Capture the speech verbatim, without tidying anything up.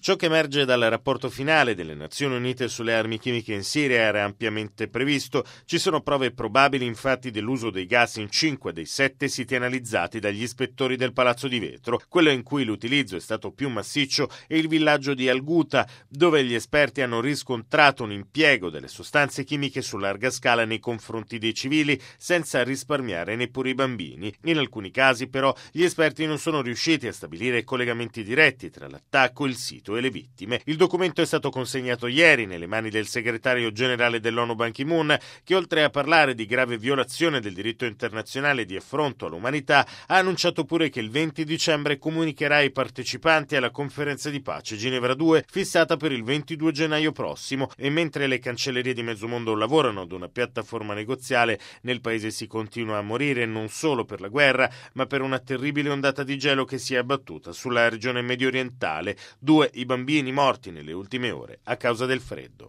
Ciò che emerge dal rapporto finale delle Nazioni Unite sulle armi chimiche in Siria era ampiamente previsto. Ci sono prove probabili infatti dell'uso dei gas in cinque dei sette siti analizzati dagli ispettori del Palazzo di Vetro. Quello in cui l'utilizzo è stato più massiccio è il villaggio di Al Ghouta, dove gli esperti hanno riscontrato un impiego delle sostanze chimiche su larga scala nei confronti dei civili, senza risparmiare neppure i bambini. In alcuni casi però gli esperti non sono riusciti a stabilire collegamenti diretti tra l'attacco, il sito e le vittime. Il documento è stato consegnato ieri nelle mani del segretario generale dell'ONU Ban Ki-moon, che oltre a parlare di grave violazione del diritto internazionale di affronto all'umanità, ha annunciato pure che il venti dicembre comunicherà ai partecipanti alla conferenza di pace Ginevra due, fissata per il ventidue gennaio prossimo. E mentre le cancellerie di mezzo mondo lavorano ad una piattaforma negoziale, nel paese si continua a morire non solo per la guerra, ma per una terribile ondata di gelo che si è abbattuta sulla regione mediorientale. Due i bambini morti nelle ultime ore a causa del freddo.